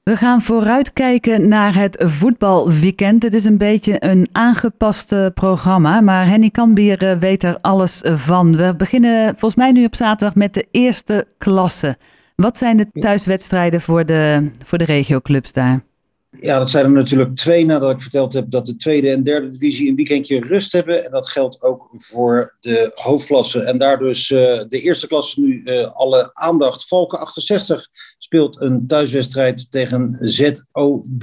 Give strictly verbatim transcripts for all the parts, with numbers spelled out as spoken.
We gaan vooruitkijken naar het voetbalweekend. Het is een beetje een aangepast programma, maar Henny Kanbier weet er alles van. We beginnen volgens mij nu op zaterdag met de eerste klasse. Wat zijn de thuiswedstrijden voor de, voor de regioclubs daar? Ja, dat zijn er natuurlijk twee nadat ik verteld heb dat de tweede en derde divisie een weekendje rust hebben. En dat geldt ook voor de hoofdklasse. En daar dus uh, de eerste klasse nu uh, alle aandacht. Valken achtenzestig speelt een thuiswedstrijd tegen Z O B.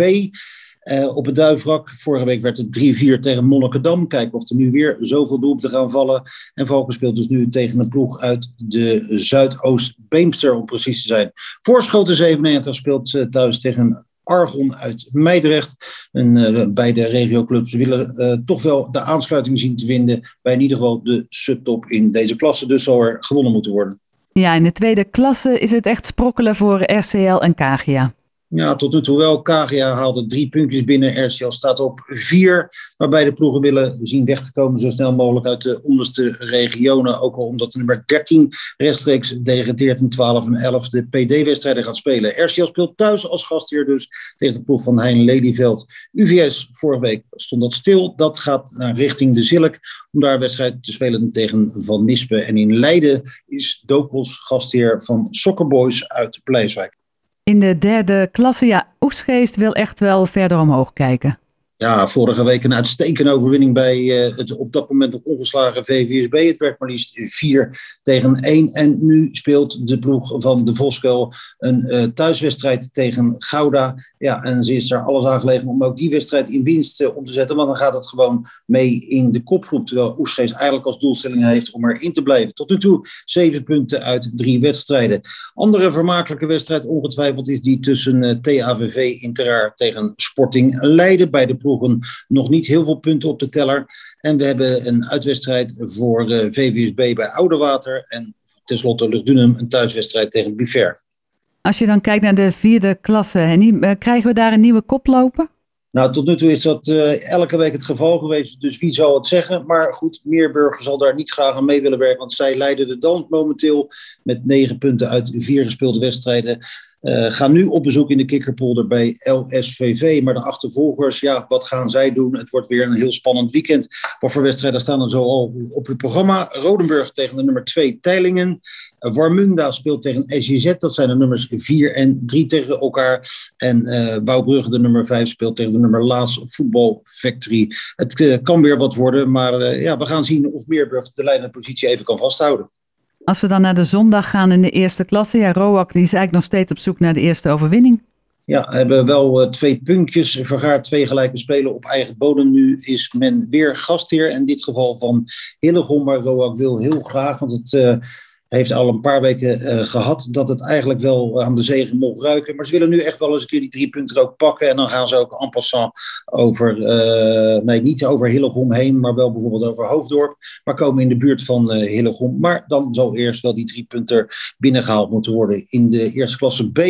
Uh, op het Duivrak. Vorige week werd het drie vier tegen Monnikendam. Kijken of er nu weer zoveel doelpunten gaan vallen. En Valken speelt dus nu tegen een ploeg uit de Zuidoost-Beemster, om precies te zijn. Voorschoten zevenennegentig speelt uh, thuis tegen Argon uit Meidrecht. En uh, beide regioclubs willen uh, toch wel de aansluiting zien te vinden bij in ieder geval de subtop in deze klasse. Dus zal er gewonnen moeten worden. Ja, in de tweede klasse is het echt sprokkelen voor R C L en Kagia. Ja, tot nu toe wel. Kagia haalde drie puntjes binnen. R C L staat op vier. Maar beide ploegen willen zien weg te komen zo snel mogelijk uit de onderste regionen. Ook al omdat de nummer dertien rechtstreeks degradeert in twaalf en elf de P D-wedstrijden gaat spelen. R C L speelt thuis als gastheer dus tegen de ploeg van Hein Lelyveld. U V S, vorige week stond dat stil. Dat gaat naar richting de Zilk om daar een wedstrijd te spelen tegen Van Nispen. En in Leiden is Dokos gastheer van Soccer Boys uit Blijswijk. In de derde klasse, ja, Oegstgeest wil echt wel verder omhoog kijken. Ja, vorige week een uitstekende overwinning bij uh, het op dat moment nog ongeslagen V V S B. Het werd maar liefst vier tegen één. En nu speelt de ploeg van de Voskuil een uh, thuiswedstrijd tegen Gouda. Ja, en ze is er alles aan gelegen om ook die wedstrijd in winst uh, om te zetten. Want dan gaat het gewoon mee in de kopgroep. Terwijl Oegstgeest eigenlijk als doelstelling heeft om erin te blijven. Tot nu toe zeven punten uit drie wedstrijden. Andere vermakelijke wedstrijd ongetwijfeld is die tussen uh, T A V V Interaar tegen Sporting Leiden. Bij de ploegen nog niet heel veel punten op de teller. En we hebben een uitwedstrijd voor uh, V V S B bij Oudewater. En tenslotte Lugdunum een thuiswedstrijd tegen Biver. Als je dan kijkt naar de vierde klasse, Henny, krijgen we daar een nieuwe koploper? Nou, tot nu toe is dat uh, elke week het geval geweest. Dus wie zal het zeggen? Maar goed, Meerburger zal daar niet graag aan mee willen werken. Want zij leiden de dans momenteel met negen punten uit vier gespeelde wedstrijden. Uh, gaan nu op bezoek in de Kikkerpolder bij L S V V. Maar de achtervolgers, ja, wat gaan zij doen? Het wordt weer een heel spannend weekend. Wat voor wedstrijden staan er zo al op het programma? Rodenburg tegen de nummer twee Teylingen. Uh, Warmunda speelt tegen S J Z. Dat zijn de nummers vier en drie tegen elkaar. En uh, Wouwbrugge, de nummer vijf, speelt tegen de nummer Laas Voetbal Factory. Het uh, kan weer wat worden. Maar uh, ja, we gaan zien of Meerburg de leidende positie even kan vasthouden. Als we dan naar de zondag gaan in de eerste klasse, ja, Roak die is eigenlijk nog steeds op zoek naar de eerste overwinning. Ja, we hebben wel uh, twee puntjes vergaard, twee gelijke spelen op eigen bodem. Nu is men weer gastheer, in dit geval van Hillegom, maar Roak wil heel graag, want het uh, heeft al een paar weken uh, gehad dat het eigenlijk wel aan de zege mocht ruiken. Maar ze willen nu echt wel eens een keer die drie punten ook pakken. En dan gaan ze ook en passant over, uh, nee niet over Hillegom heen, maar wel bijvoorbeeld over Hoofddorp. Maar komen in de buurt van uh, Hillegom. Maar dan zal eerst wel die drie punten binnengehaald moeten worden. In de eerste klasse B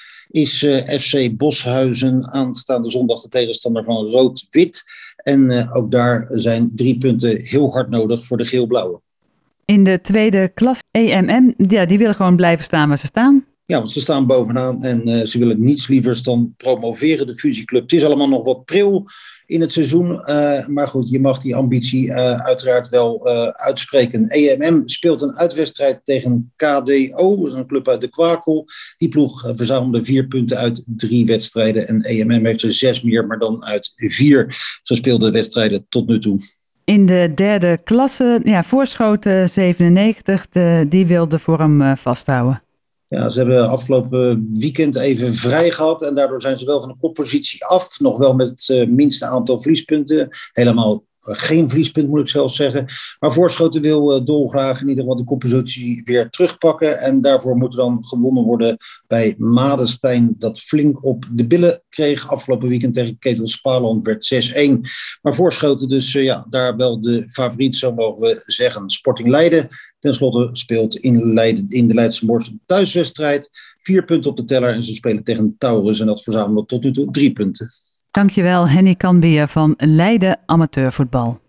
is uh, F C Boshuizen aanstaande zondag de tegenstander van Rood-Wit. En uh, ook daar zijn drie punten heel hard nodig voor de geel-blauwe. In de tweede klas, E M M, ja, die willen gewoon blijven staan waar ze staan. Ja, want ze staan bovenaan en uh, ze willen niets lievers dan promoveren, de fusieclub. Het is allemaal nog wat pril in het seizoen, uh, maar goed, je mag die ambitie uh, uiteraard wel uh, uitspreken. E M M speelt een uitwedstrijd tegen K D O, een club uit de Kwakel. Die ploeg uh, verzamelde vier punten uit drie wedstrijden en E M M heeft er zes meer, maar dan uit vier gespeelde wedstrijden tot nu toe. In de derde klasse, ja, Voorschoten zevenennegentig, de, die wil de vorm uh, vasthouden. Ja, ze hebben afgelopen weekend even vrij gehad en daardoor zijn ze wel van de koppositie af. Nog wel met het uh, minste aantal verliespunten. Helemaal uh, geen verliespunt moet ik zelfs zeggen. Maar Voorschoten wil uh, dolgraag in ieder geval de koppositie weer terugpakken. En daarvoor moet er dan gewonnen worden bij Madenstein. Dat flink op de billen kreeg afgelopen weekend tegen Ketel Spaarland werd zes één. Maar Voorschoten dus uh, ja, daar wel de favoriet, zo mogen we zeggen. Sporting Leiden ten slotte speelt in, Leiden, in de Leidse Mors een thuiswedstrijd. Vier punten op de teller en ze spelen tegen Taurus. En dat verzamelen tot nu toe drie punten. Dankjewel, Henny Kanbier van Leiden Amateurvoetbal.